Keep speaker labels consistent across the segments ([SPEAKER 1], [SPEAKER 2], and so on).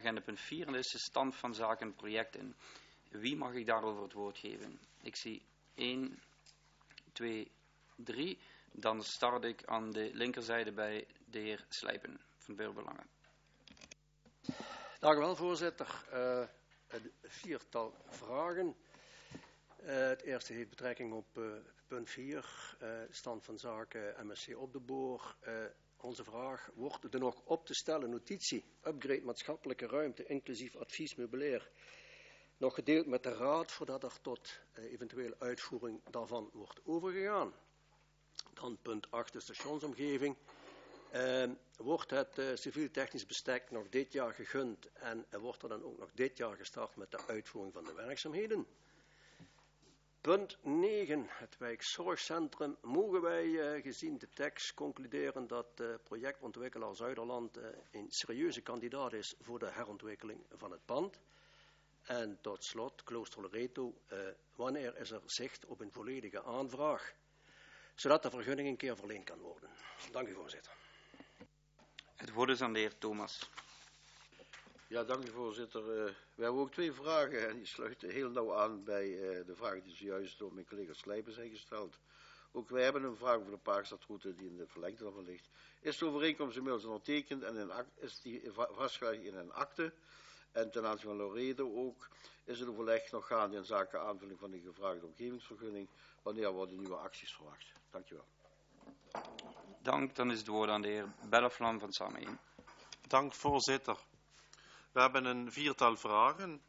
[SPEAKER 1] agenda punt 4 en dat is de stand van zaken en projecten. Wie mag ik daarover het woord geven? Ik zie 1, 2, 3. Dan start ik aan de linkerzijde bij de heer Slijpen van Burgerbelangen.
[SPEAKER 2] Dank u wel, voorzitter. Een viertal vragen. Het eerste heeft betrekking op punt 4, stand van zaken MSC Op de Boor. Onze vraag: wordt de nog op te stellen notitie upgrade maatschappelijke ruimte inclusief advies meubilair nog gedeeld met de raad voordat er tot eventuele uitvoering daarvan wordt overgegaan? Dan punt 8, de stationsomgeving. Wordt het civiel technisch bestek nog dit jaar gegund en wordt er dan ook nog dit jaar gestart met de uitvoering van de werkzaamheden? Punt 9, het wijkzorgcentrum. Mogen wij gezien de tekst concluderen dat projectontwikkelaar Zuiderland een serieuze kandidaat is voor de herontwikkeling van het pand? En tot slot, Klooster Loreto, wanneer is er zicht op een volledige aanvraag, zodat de vergunning een keer verleend kan worden? Dank u, voorzitter.
[SPEAKER 1] Het woord is aan de heer Thomas.
[SPEAKER 3] Ja, dank u, voorzitter. We hebben ook 2 vragen en die sluiten heel nauw aan bij de vragen die zojuist door mijn collega Slijpen zijn gesteld. Ook wij hebben een vraag over de Paarstadroute die in de verlengte daarvan ligt. Is de overeenkomst inmiddels ondertekend en is die vastgelegd in een akte? En ten aanzien van Loreto ook, is het overleg nog gaande in zaken aanvulling van de gevraagde omgevingsvergunning? Wanneer worden nieuwe acties verwacht? Dank u wel.
[SPEAKER 1] Dank, dan is het woord aan de heer Belaflam van Samen 1.
[SPEAKER 4] Dank, voorzitter. We hebben een 4-tal vragen.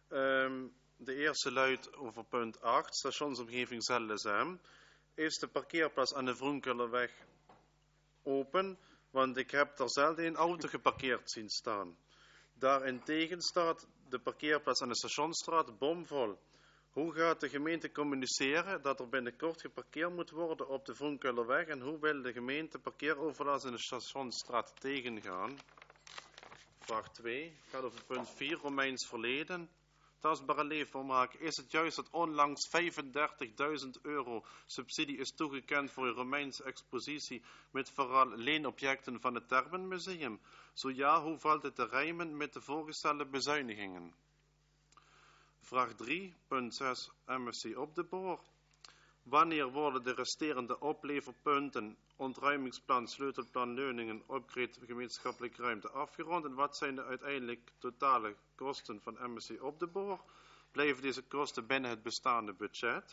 [SPEAKER 4] De eerste luidt over punt 8, stationsomgeving ZLSM. Is de parkeerplaats aan de Vroenkullerweg open? Want ik heb er zelden een auto geparkeerd zien staan. Daarentegen staat de parkeerplaats aan de Stationsstraat bomvol. Hoe gaat de gemeente communiceren dat er binnenkort geparkeerd moet worden op de Vroenkullerweg? En hoe wil de gemeente parkeeroverlast in de Stationsstraat tegengaan? Vraag 2 gaat over punt 4, Romeins verleden. Tastbare leefvermaak. Is het juist dat onlangs €35.000 subsidie is toegekend voor een Romeinse expositie met vooral leenobjecten van het Termenmuseum? Zo ja, hoe valt het te rijmen met de voorgestelde bezuinigingen? Vraag 3, punt 6, MSC Op de Boor. Wanneer worden de resterende opleverpunten, ontruimingsplan, sleutelplan, leuningen, upgrade gemeenschappelijke ruimte afgerond? En wat zijn de uiteindelijk totale kosten van MSC Op de Boor? Blijven deze kosten binnen het bestaande budget?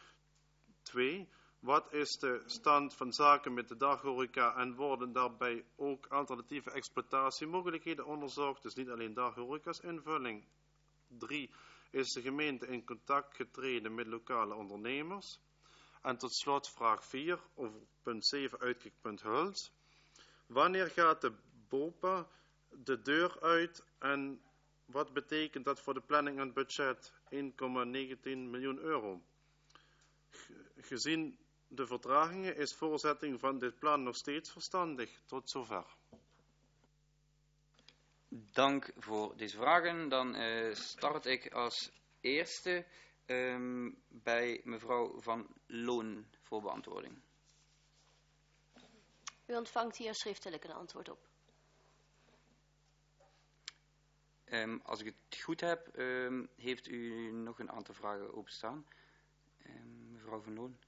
[SPEAKER 4] 2. Wat is de stand van zaken met de daghoreca en worden daarbij ook alternatieve exploitatiemogelijkheden onderzocht? Dus niet alleen daghoreca's invulling. 3. Is de gemeente in contact getreden met lokale ondernemers? En tot slot vraag 4 over punt 7 uitkijkpunt Huls. Wanneer gaat de BOPA de deur uit en wat betekent dat voor de planning en budget? €1,19 miljoen. Gezien de vertragingen is voortzetting van dit plan nog steeds verstandig. Tot zover.
[SPEAKER 1] Dank voor deze vragen. Dan start ik als eerste bij mevrouw Van Loon voor beantwoording.
[SPEAKER 5] U ontvangt hier schriftelijk een antwoord op.
[SPEAKER 1] Als ik het goed heb, heeft u nog een aantal vragen openstaan. Mevrouw Van Loon.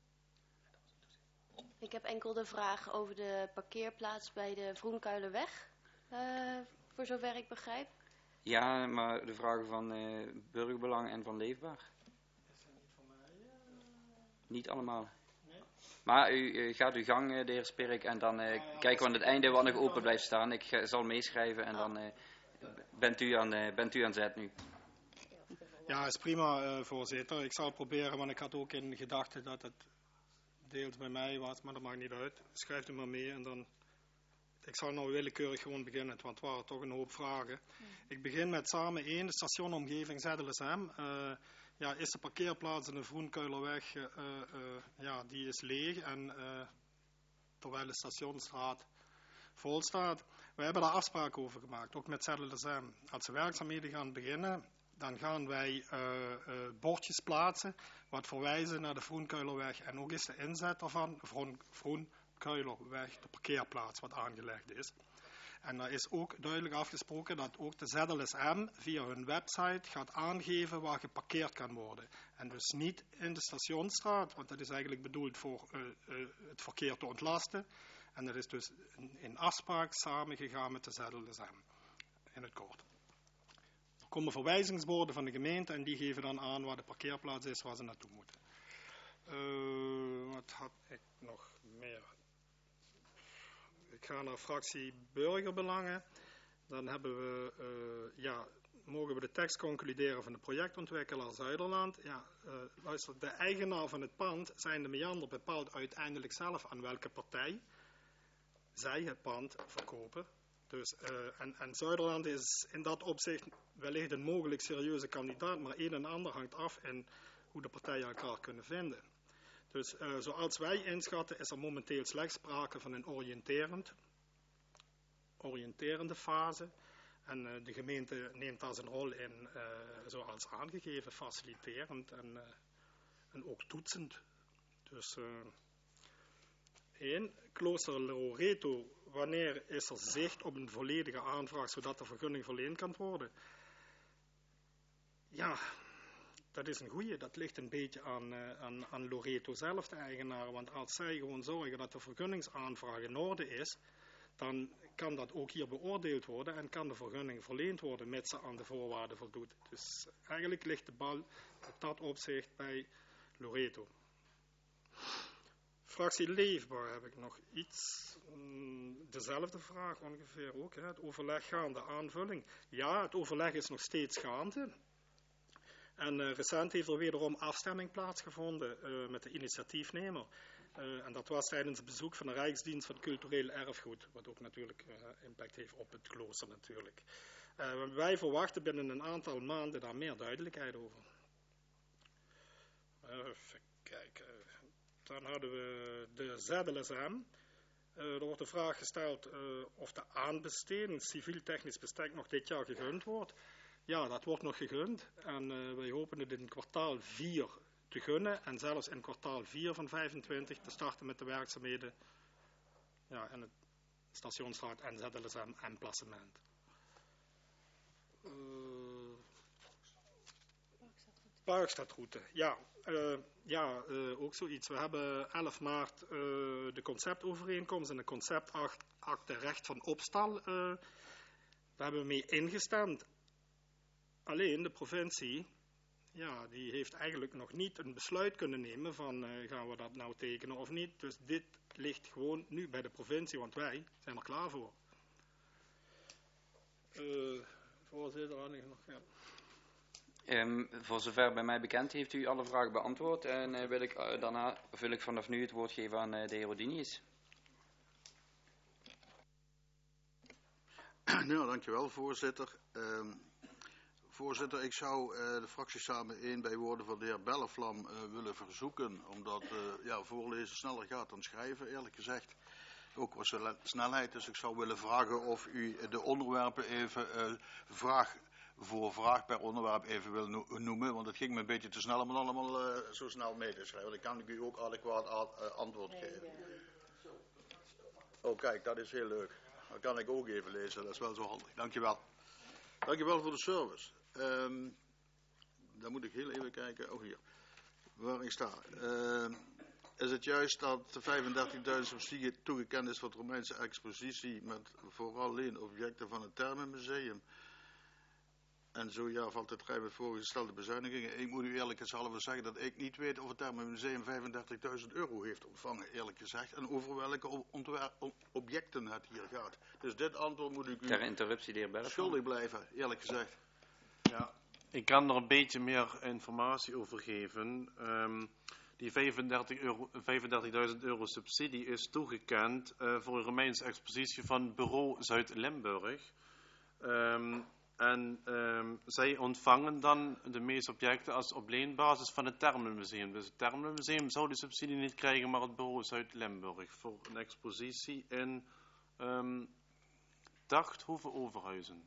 [SPEAKER 5] Ik heb enkel de vraag over de parkeerplaats bij de Vroenkuilerweg, voor zover ik begrijp.
[SPEAKER 1] Ja, maar de vragen van Burgerbelang en van Leefbaar.
[SPEAKER 6] Is dat niet voor mij?
[SPEAKER 1] Niet allemaal.
[SPEAKER 6] Nee.
[SPEAKER 1] Maar u gaat uw gang, de heer Spirik, en dan kijken we aan het einde wat nog open blijft staan. Ik zal meeschrijven en dan bent u aan zet nu.
[SPEAKER 6] Ja, is prima, voorzitter. Ik zal proberen, want ik had ook in gedachten dat het deels bij mij was, maar dat maakt niet uit. Schrijf er maar mee en dan... Ik zal nou willekeurig gewoon beginnen, want het waren toch een hoop vragen. Ik begin met Samen 1, de stationomgeving ZLSM. Ja, is de parkeerplaats in de Vroenkuilerweg, die is leeg en terwijl de Stationsstraat vol staat. We hebben daar afspraken over gemaakt, ook met ZLSM. Als de werkzaamheden gaan beginnen, dan gaan wij bordjes plaatsen wat verwijzen naar de Vroenkuilerweg en ook is de inzet daarvan Vroenkuilerweg, de parkeerplaats wat aangelegd is. En er is ook duidelijk afgesproken dat ook de ZLSM via hun website gaat aangeven waar geparkeerd kan worden. En dus niet in de Stationsstraat, want dat is eigenlijk bedoeld voor het verkeer te ontlasten. En dat is dus in afspraak samengegaan met de ZLSM, in het kort. Er komen verwijzingsborden van de gemeente en die geven dan aan waar de parkeerplaats is, waar ze naartoe moeten. Wat had ik nog meer? Ik ga naar fractie Burgerbelangen. Dan hebben we, mogen we de tekst concluderen van de projectontwikkelaar Zuiderland. Ja, luister, de eigenaar van het pand zijn de meander bepaalt uiteindelijk zelf aan welke partij zij het pand verkopen. Dus, en Zuiderland is in dat opzicht wellicht een mogelijk serieuze kandidaat, maar een en ander hangt af in hoe de partijen elkaar kunnen vinden. Dus zoals wij inschatten is er momenteel slechts sprake van een oriënterende fase. En de gemeente neemt daar zijn rol in, zoals aangegeven, faciliterend en ook toetsend. Dus Klooster Loreto, wanneer is er zicht op een volledige aanvraag zodat de vergunning verleend kan worden? Ja, dat is een goeie. Dat ligt een beetje aan Loreto zelf, de eigenaar. Want als zij gewoon zorgen dat de vergunningsaanvraag in orde is, dan kan dat ook hier beoordeeld worden en kan de vergunning verleend worden, mits ze aan de voorwaarden voldoet. Dus eigenlijk ligt de bal op dat opzicht bij Loreto. Fractie Leefbaar heb ik nog iets. Dezelfde vraag ongeveer ook. Hè. Het overleg gaande aanvulling. Ja, het overleg is nog steeds gaande. En recent heeft er wederom afstemming plaatsgevonden met de initiatiefnemer. En dat was tijdens het bezoek van de Rijksdienst van Cultureel Erfgoed. Wat ook natuurlijk impact heeft op het klooster natuurlijk. Wij verwachten binnen een aantal maanden daar meer duidelijkheid over. Even kijken. Dan hadden we de ZLSM. Er wordt de vraag gesteld of de aanbesteding civiel-technisch bestek nog dit jaar gegund wordt. Ja, dat wordt nog gegund. En wij hopen het in kwartaal 4 te gunnen. En zelfs in kwartaal 4 van 25 te starten met de werkzaamheden in het Stationsstraat en ZLSM en Placement. Parkstadroute, ook zoiets. We hebben 11 maart de conceptovereenkomst en de conceptakte recht van opstal. Daar hebben we mee ingestemd. Alleen de provincie, die heeft eigenlijk nog niet een besluit kunnen nemen van gaan we dat nou tekenen of niet. Dus dit ligt gewoon nu bij de provincie, want wij zijn er klaar voor. Voorzitter, had ik nog... Ja.
[SPEAKER 1] Voor zover bij mij bekend heeft u alle vragen beantwoord en wil ik vanaf nu het woord geven aan de heer Rodinius.
[SPEAKER 3] Nou, dankjewel voorzitter. Voorzitter, ik zou de fractie samen 1 bij woorden van de heer Bellevlam willen verzoeken, omdat voorlezen sneller gaat dan schrijven, eerlijk gezegd. Ook qua snelheid, dus ik zou willen vragen of u de onderwerpen even vraag voor per onderwerp even wil noemen, want het ging me een beetje te snel om het allemaal zo snel mee te schrijven. Dan kan ik u ook adequaat antwoord geven. Oh kijk, dat is heel leuk. Dat kan ik ook even lezen, dat is wel zo handig. Dankjewel. Dankjewel voor de service. Dan moet ik heel even kijken. Oh hier, waar ik sta. Is het juist dat de 35.000 subsidie toegekend is voor de Romeinse expositie met vooral alleen objecten van het Thermenmuseum? En zo ja, valt het vrij met voorgestelde bezuinigingen. Ik moet u eerlijk gezegd zeggen dat ik niet weet of het Thermenmuseum 35.000 euro heeft ontvangen, eerlijk gezegd. En over welke objecten het hier gaat. Dus dit antwoord moet ik u
[SPEAKER 1] ter interruptie, de heer Bellevlam,
[SPEAKER 3] schuldig blijven, eerlijk gezegd.
[SPEAKER 4] Ja, ik kan er een beetje meer informatie over geven. Die 35.000 euro subsidie is toegekend voor een Romeinse expositie van Bureau Zuid-Limburg. Zij ontvangen dan de meeste objecten als op leenbasis van het Thermenmuseum. Dus het Thermenmuseum zou de subsidie niet krijgen, maar het Bureau Zuid-Limburg voor een expositie in Dachthoeve-Overhuizen.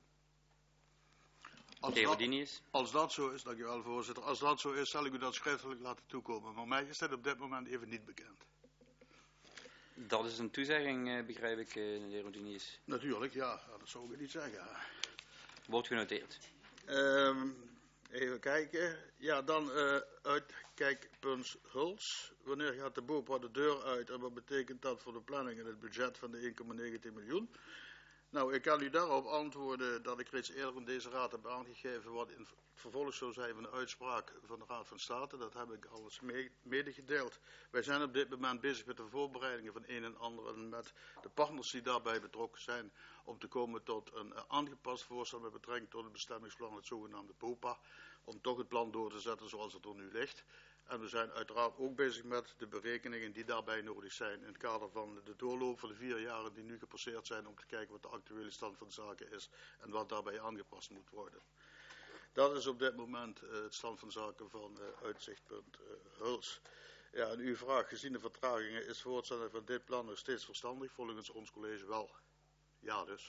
[SPEAKER 3] Als dat zo is, dankjewel voorzitter. Als dat zo is, zal ik u dat schriftelijk laten toekomen. Maar mij is dit op dit moment even niet bekend.
[SPEAKER 1] Dat is een toezegging, begrijp ik, de heer Rodinius.
[SPEAKER 3] Natuurlijk, ja, dat zou ik niet zeggen.
[SPEAKER 1] Wordt genoteerd.
[SPEAKER 3] Even kijken. Ja, dan uitkijkpunt Huls. Wanneer gaat de BOPA de deur uit en wat betekent dat voor de planning en het budget van de 1,19 miljoen? Nou, ik kan u daarop antwoorden dat ik reeds eerder in deze raad heb aangegeven wat in vervolg zou zijn van de uitspraak van de Raad van State. Dat heb ik alles medegedeeld. Wij zijn op dit moment bezig met de voorbereidingen van een en ander en met de partners die daarbij betrokken zijn om te komen tot een aangepast voorstel met betrekking tot het bestemmingsplan, het zogenaamde BOPA, om toch het plan door te zetten zoals het er nu ligt. En we zijn uiteraard ook bezig met de berekeningen die daarbij nodig zijn in het kader van de doorloop van de 4 jaren die nu gepasseerd zijn om te kijken wat de actuele stand van zaken is en wat daarbij aangepast moet worden. Dat is op dit moment het stand van zaken van uitzichtpunt Huls. Ja, en uw vraag, gezien de vertragingen, is voortzetting van dit plan nog steeds verstandig? Volgens ons college wel. Ja dus.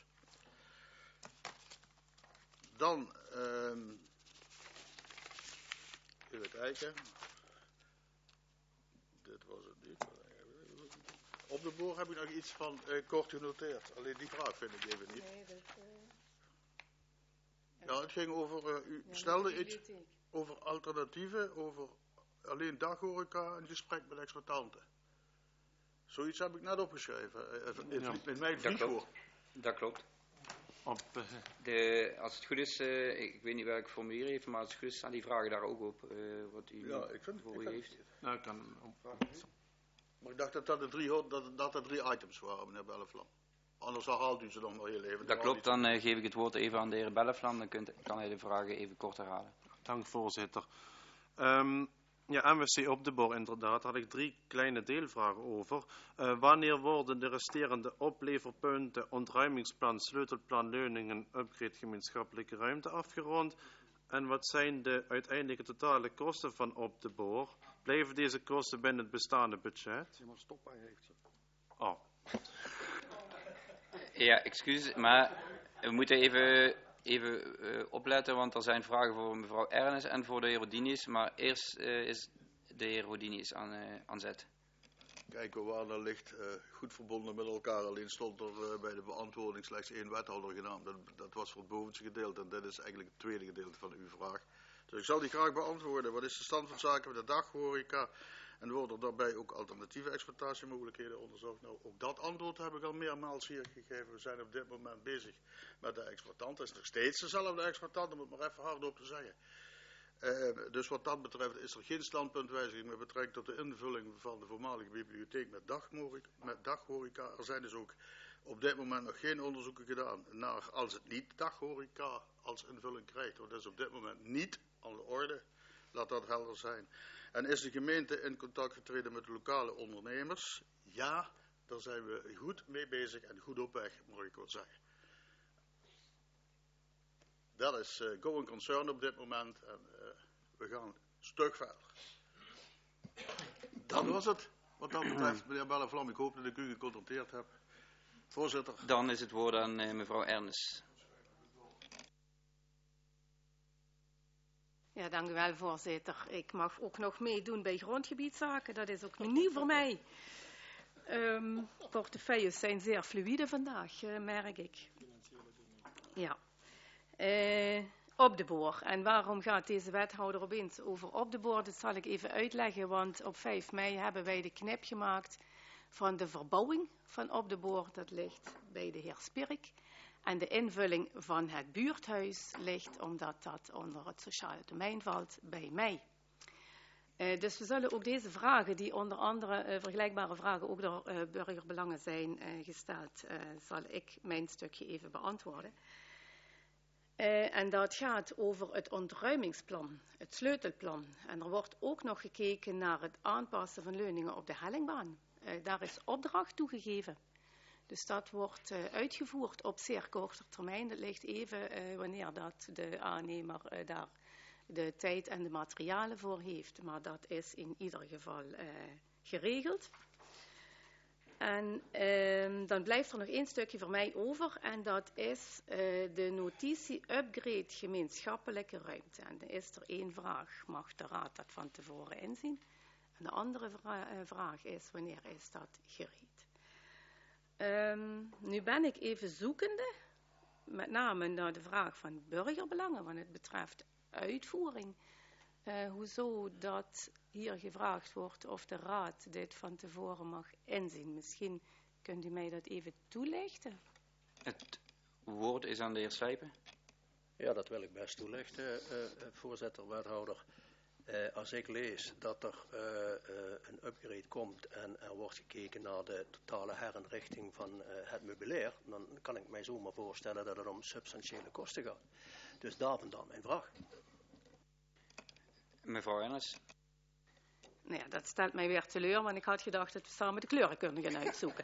[SPEAKER 3] Dan, even kijken. Dit was het niet. Op de boor heb ik nog iets van kort genoteerd. Alleen die vraag vind ik even niet.
[SPEAKER 7] Nee, dat...
[SPEAKER 3] Ja, het ging over, u stelde iets over alternatieven, over alleen daghoreca en gesprek met exploitanten. Zoiets heb ik net opgeschreven, in mijn vliegwoord.
[SPEAKER 1] Dat klopt.
[SPEAKER 4] Op,
[SPEAKER 1] Als het goed is, ik weet niet welk formulier heeft, maar als het goed is staan die vragen daar ook op, wat u voor u heeft.
[SPEAKER 4] nou, ik kan
[SPEAKER 3] Maar ik dacht dat dat er 3 items waren, meneer Belleflam. Anders herhaalt u ze nog maar heel even.
[SPEAKER 1] Dat klopt, dan geef ik het woord even aan de heer Belleflam, dan kan hij de vragen even kort herhalen.
[SPEAKER 4] Dank, voorzitter. Ja, MWC op de boor inderdaad, had ik 3 kleine deelvragen over. Wanneer worden de resterende opleverpunten, ontruimingsplan, sleutelplan, leuningen, upgrade gemeenschappelijke ruimte afgerond? En wat zijn de uiteindelijke totale kosten van op de boor? Blijven deze kosten binnen het bestaande budget?
[SPEAKER 2] Iemand stoppen heeft ze.
[SPEAKER 4] Oh.
[SPEAKER 1] Ja, excuus, maar we moeten even opletten, want er zijn vragen voor mevrouw Ernest en voor de heer Rodinius, maar eerst is de heer Rodinius aan zet.
[SPEAKER 3] Kijk, we waren wellicht goed verbonden met elkaar, alleen stond er bij de beantwoording slechts 1 wethouder genaamd. Dat was voor het bovenste gedeelte en dit is eigenlijk het tweede gedeelte van uw vraag. Dus ik zal die graag beantwoorden. Wat is de stand van zaken met de daghoreca? En worden daarbij ook alternatieve exploitatiemogelijkheden onderzocht? Nou, ook dat antwoord heb ik al meermaals hier gegeven. We zijn op dit moment bezig met de exploitant. Het is nog steeds dezelfde exploitant, om het maar even hardop te zeggen. Dus wat dat betreft is er geen standpuntwijziging met betrekking tot de invulling van de voormalige bibliotheek met daghoreca. Er zijn dus ook op dit moment nog geen onderzoeken gedaan naar als het niet daghoreca als invulling krijgt. Want dat is op dit moment niet aan de orde. Laat dat helder zijn. En is de gemeente in contact getreden met de lokale ondernemers? Ja, daar zijn we goed mee bezig en goed op weg, mag ik wel zeggen. Dat is going concern op dit moment en we gaan stug verder. Dat was het. Wat dat betreft, meneer Belleflam, ik hoop dat ik u gecontenteerd heb. Voorzitter.
[SPEAKER 1] Dan is het woord aan mevrouw Ernest.
[SPEAKER 7] Ja, dank u wel, voorzitter. Ik mag ook nog meedoen bij grondgebiedszaken. Dat is ook nieuw voor mij. Portefeuilles zijn zeer fluïde vandaag, merk ik. Ja. Op de boor. En waarom gaat deze wethouder opeens over op de boor? Dat zal ik even uitleggen, want op 5 mei hebben wij de knip gemaakt van de verbouwing van op de boor. Dat ligt bij de heer Spirik. En de invulling van het buurthuis ligt, omdat dat onder het sociale domein valt, bij mij. Dus we zullen ook deze vragen, die onder andere vergelijkbare vragen ook door burgerbelangen zijn gesteld, zal ik mijn stukje even beantwoorden. En dat gaat over het ontruimingsplan, het sleutelplan. En er wordt ook nog gekeken naar het aanpassen van leuningen op de hellingbaan. Daar is opdracht toegegeven. Dus dat wordt uitgevoerd op zeer korte termijn. Dat ligt even wanneer dat de aannemer daar de tijd en de materialen voor heeft. Maar dat is in ieder geval geregeld. En dan blijft er nog 1 stukje voor mij over. En dat is de notitie upgrade gemeenschappelijke ruimte. En dan is er 1 vraag. Mag de raad dat van tevoren inzien? En de andere vraag is, wanneer is dat gereed? Nu ben ik even zoekende, met name naar de vraag van burgerbelangen, want het betreft uitvoering. Hoezo dat hier gevraagd wordt of de raad dit van tevoren mag inzien. Misschien kunt u mij dat even toelichten.
[SPEAKER 1] Het woord is aan de heer Slijpen.
[SPEAKER 2] Ja, dat wil ik best toelichten, voorzitter, wethouder. Als ik lees dat er een upgrade komt en er wordt gekeken naar de totale herinrichting van het meubilair, dan kan ik mij zomaar voorstellen dat het om substantiële kosten gaat. Dus daar vandaan mijn vraag.
[SPEAKER 1] Mevrouw Ennis.
[SPEAKER 7] Nou ja, dat stelt mij weer teleur, want ik had gedacht dat we samen de kleuren kunnen gaan uitzoeken.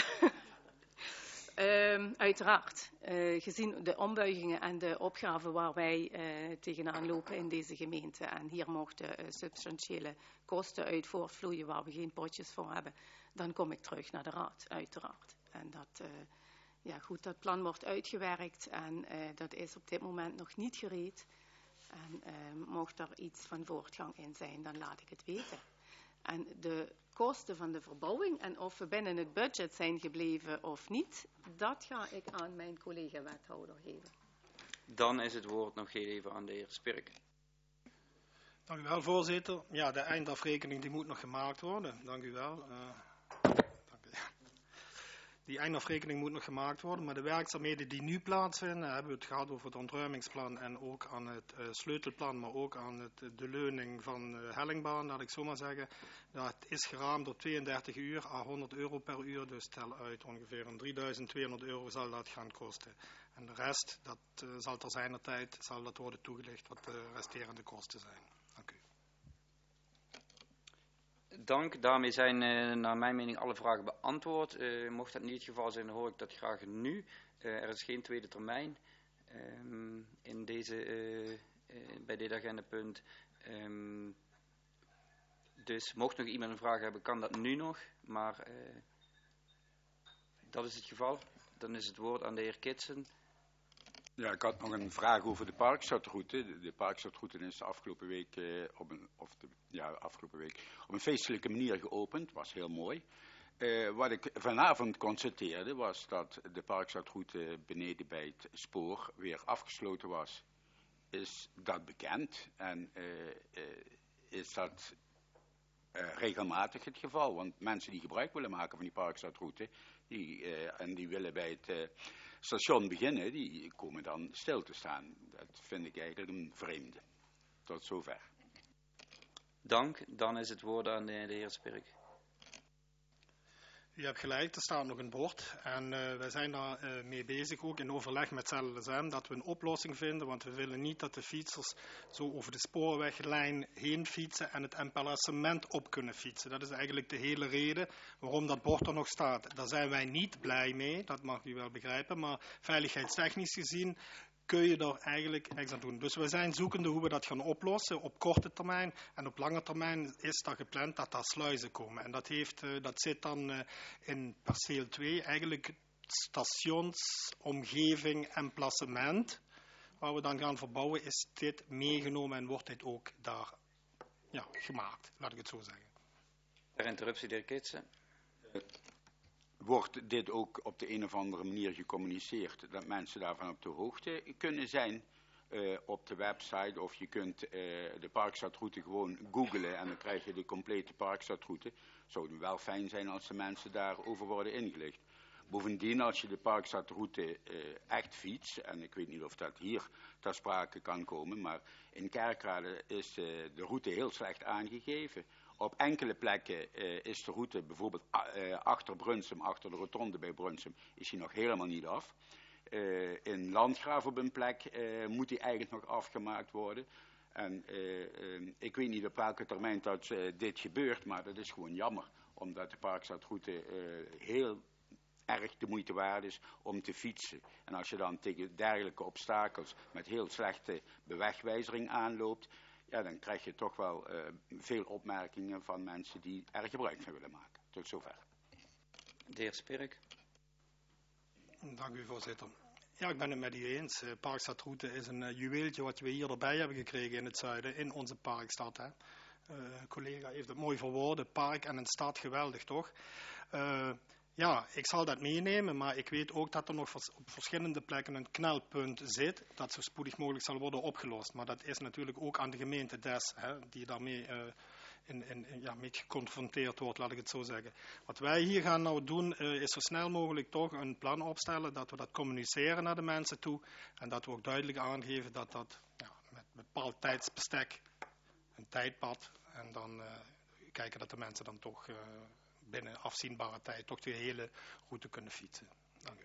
[SPEAKER 7] Uiteraard, gezien de ombuigingen en de opgaven waar wij tegenaan lopen in deze gemeente, en hier mochten substantiële kosten uit voortvloeien waar we geen potjes voor hebben, dan kom ik terug naar de raad, uiteraard. En dat plan wordt uitgewerkt en dat is op dit moment nog niet gereed. En mocht er iets van voortgang in zijn, dan laat ik het weten. En de kosten van de verbouwing en of we binnen het budget zijn gebleven of niet, dat ga ik aan mijn collega-wethouder geven.
[SPEAKER 1] Dan is het woord nog heel even aan de heer Spirk.
[SPEAKER 6] Dank u wel, voorzitter. Ja, de eindafrekening die moet nog gemaakt worden. Dank u wel. Die eindafrekening moet nog gemaakt worden, maar de werkzaamheden die nu plaatsvinden, hebben we het gehad over het ontruimingsplan en ook aan het sleutelplan, maar ook aan de leuning van de hellingbaan, laat ik zo maar zeggen. Dat is geraamd op 32 uur à 100 euro per uur, dus tel uit ongeveer een €3.200 zal dat gaan kosten. En de rest, dat zal ter zijner tijd zal dat worden toegelicht wat de resterende kosten zijn. Dank u.
[SPEAKER 1] Dank. Daarmee zijn naar mijn mening alle vragen beantwoord. Mocht dat niet het geval zijn, dan hoor ik dat graag nu. Er is geen tweede termijn bij dit agendapunt. Dus mocht nog iemand een vraag hebben, kan dat nu nog. Maar dat is het geval. Dan is het woord aan de heer Kitsen.
[SPEAKER 8] Ja, ik had nog een vraag over de parkstadsroute. De parkstadsroute is de afgelopen week op een feestelijke manier geopend. Was heel mooi. Wat ik vanavond constateerde was dat de parkstadsroute beneden bij het spoor weer afgesloten was. Is dat bekend en is dat regelmatig het geval? Want mensen die gebruik willen maken van die parkstadsroute die willen bij het station beginnen, die komen dan stil te staan. Dat vind ik eigenlijk een vreemde. Tot zover.
[SPEAKER 1] Dank. Dan is het woord aan de heer Spirk.
[SPEAKER 6] U hebt gelijk, er staat nog een bord en wij zijn daar mee bezig, ook in overleg met ZLSM, dat we een oplossing vinden, want we willen niet dat de fietsers zo over de spoorweglijn heen fietsen en het embellissement op kunnen fietsen. Dat is eigenlijk de hele reden waarom dat bord er nog staat. Daar zijn wij niet blij mee, dat mag u wel begrijpen, maar veiligheidstechnisch gezien kun je er eigenlijk niks aan doen. Dus we zijn zoekende hoe we dat gaan oplossen op korte termijn. En op lange termijn is dat gepland dat daar sluizen komen. En dat zit dan in perceel 2, eigenlijk stationsomgeving en placement. Waar we dan gaan verbouwen, is dit meegenomen en wordt dit ook daar gemaakt, laat ik het zo zeggen.
[SPEAKER 1] Per interruptie, de heer Kitsen.
[SPEAKER 8] Wordt dit ook op de een of andere manier gecommuniceerd, dat mensen daarvan op de hoogte kunnen zijn op de website, of je kunt de parkstadroute gewoon googlen en dan krijg je de complete parkstadroute. Het zou wel fijn zijn als de mensen daarover worden ingelicht. Bovendien, als je de parkstadroute echt fietst, en ik weet niet of dat hier ter sprake kan komen, maar in Kerkrade is de route heel slecht aangegeven. Op enkele plekken is de route, bijvoorbeeld achter Brunsum, achter de rotonde bij Brunsum, is die nog helemaal niet af. In Landgraaf op een plek moet die eigenlijk nog afgemaakt worden. En ik weet niet op welke termijn dat dit gebeurt, maar dat is gewoon jammer. Omdat de parkstadroute heel erg de moeite waard is om te fietsen. En als je dan tegen dergelijke obstakels met heel slechte bewegwijzering aanloopt, ja, dan krijg je toch wel veel opmerkingen van mensen die er gebruik van willen maken. Tot zover.
[SPEAKER 1] De heer Spirk.
[SPEAKER 6] Dank u, voorzitter. Ja, ik ben het met u eens. Parkstadroute is een juweeltje wat we hier erbij hebben gekregen in het zuiden, in onze parkstad. Hè. Collega heeft het mooi verwoorden. Park en een stad, geweldig toch? Ja, ik zal dat meenemen, maar ik weet ook dat er nog op verschillende plekken een knelpunt zit, dat zo spoedig mogelijk zal worden opgelost. Maar dat is natuurlijk ook aan de gemeente Des, die daarmee mee geconfronteerd wordt, laat ik het zo zeggen. Wat wij hier gaan nou doen, is zo snel mogelijk toch een plan opstellen, dat we dat communiceren naar de mensen toe en dat we ook duidelijk aangeven dat dat met een bepaald tijdsbestek, een tijdpad, en dan kijken dat de mensen dan toch binnen afzienbare tijd toch de hele route kunnen fietsen. Dank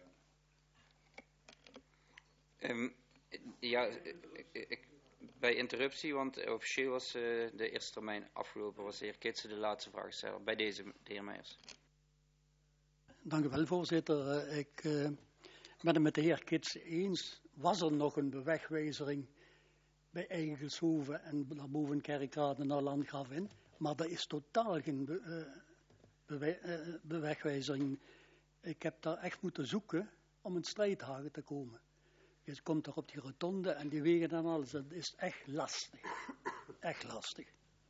[SPEAKER 6] u.
[SPEAKER 1] Bij interruptie, want officieel was de eerste termijn afgelopen, was de heer Kitsen de laatste vraagsteller. Bij deze, de heer Meijers.
[SPEAKER 9] Dank u wel, voorzitter. Ik ben het met de heer Kitsen eens. Was er nog een bewegwijzering bij Eigelshoven en naar boven Kerkrade naar Landgraaf in? Maar er is totaal geen bewegwijzering. Ik heb daar echt moeten zoeken om een strijdhagen te komen. Je komt er op die rotonde en die wegen en alles. Dat is echt lastig. Echt lastig.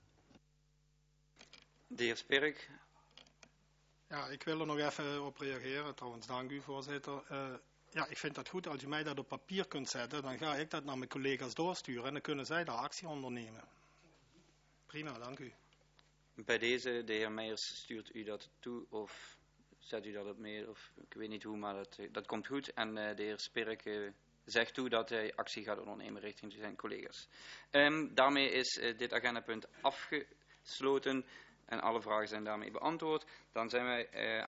[SPEAKER 1] De heer Spirk.
[SPEAKER 6] Ja, ik wil er nog even op reageren. Trouwens, dank u, voorzitter. Ja, ik vind dat goed. Als u mij dat op papier kunt zetten, dan ga ik dat naar mijn collega's doorsturen en dan kunnen zij daar actie ondernemen. Prima, dank u.
[SPEAKER 1] Bij deze, de heer Meijers, stuurt u dat toe of zet u dat op mail? Of ik weet niet hoe, maar dat komt goed. En de heer Spirk zegt toe dat hij actie gaat ondernemen richting zijn collega's. Daarmee is dit agendapunt afgesloten en alle vragen zijn daarmee beantwoord. Dan zijn wij